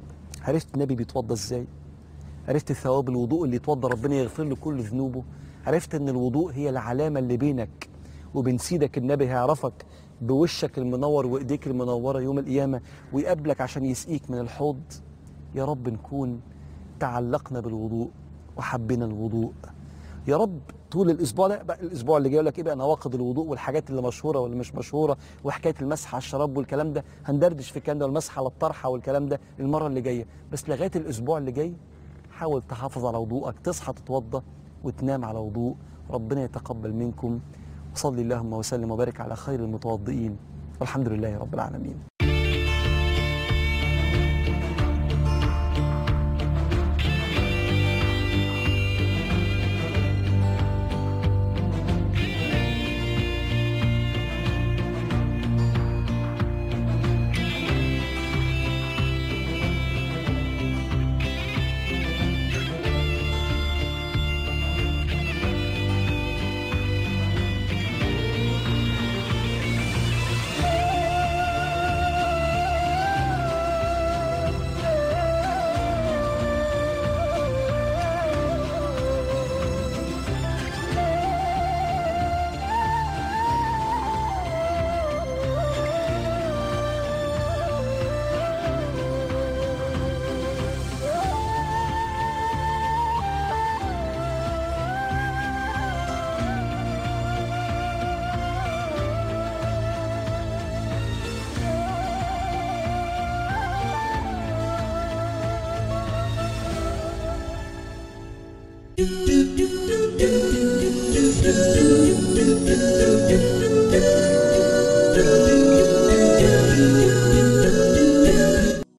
عرفت النبي بيتوضى إزاي؟ عرفت ثواب الوضوء اللي يتوضى ربنا يغفر له كل ذنوبه؟ عرفت ان الوضوء هي العلامة اللي بينك وبين سيدك النبي، هيعرفك بوشك المنور وايديك المنورة يوم القيامة، ويقابلك عشان يسقيك من الحوض. يا رب نكون تعلقنا بالوضوء وحبنا الوضوء. يا رب طول الاسبوع ده بقى، الاسبوع اللي جاي لك ايه بقى نواقض الوضوء والحاجات اللي مشهوره واللي مش مشهوره، وحكايه المسح على الشراب والكلام ده، هندردش في الكلام ده، والمسح على الطرحه والكلام ده المره اللي جايه. بس لغايه الاسبوع اللي جاي حاول تحافظ على وضوءك، تصحى تتوضى وتنام على وضوء. ربنا يتقبل منكم. وصلي اللهم وسلم وبارك على خير المتوضئين، والحمد لله رب العالمين. do do do